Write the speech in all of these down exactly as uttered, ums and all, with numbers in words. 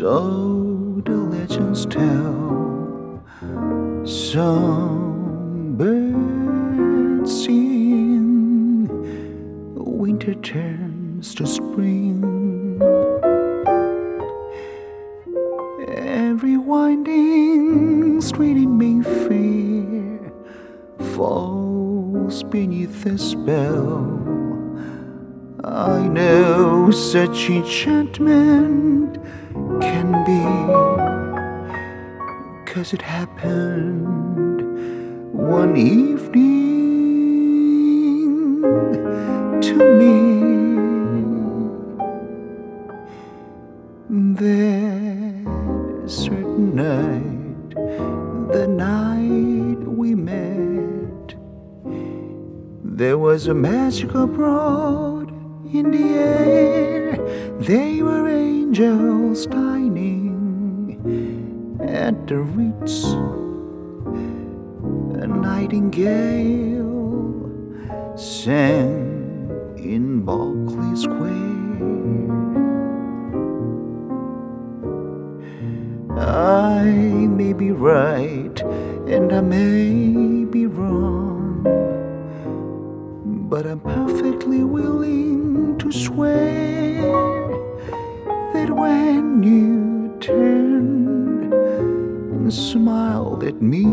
So the legends tell, some birds sing, winter turns to spring. Every winding street in Mayfair falls beneath a spell. I know such enchantment can be, 'cause it happened one evening to me. That certain night, the night we met, there was a magic abroad in the air. They were angels dining at the Ritz. A nightingale sang in Berkeley Square. I may be right and I may be wrong, but I'm perfectly willing to swear that when you turned and smiled at me,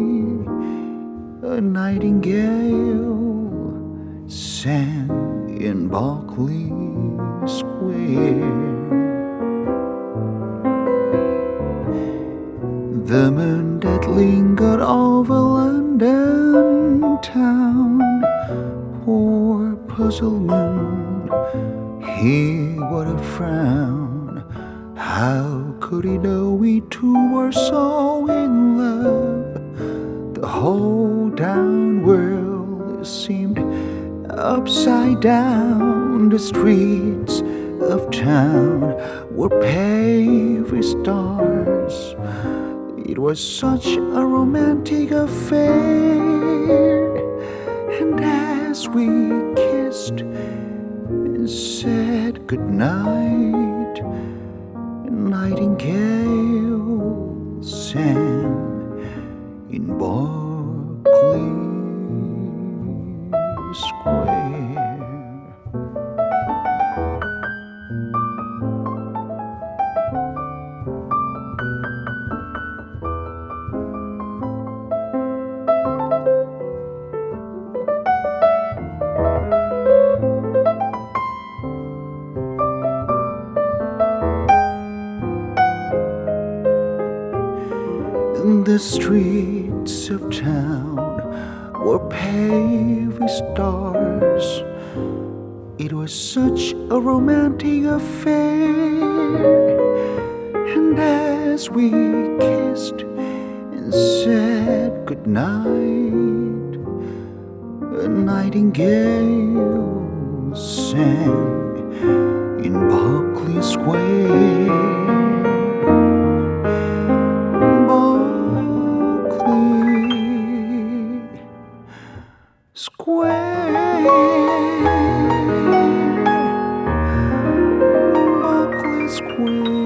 a nightingale sang in Berkeley Square. The moon that lingered over London town, poor puzzled moon, he would have frowned. How could he know we two were so in love? The whole down world seemed upside down. The streets of town were paved with stars. It was such a romantic affair. And as we kissed and said goodnight, a nightingale sang in Berkeley Square. The streets of town were paved with stars. It was such a romantic affair. And as we kissed and said goodnight, a nightingale sang in Berkeley Square. Square, Berkeley Square.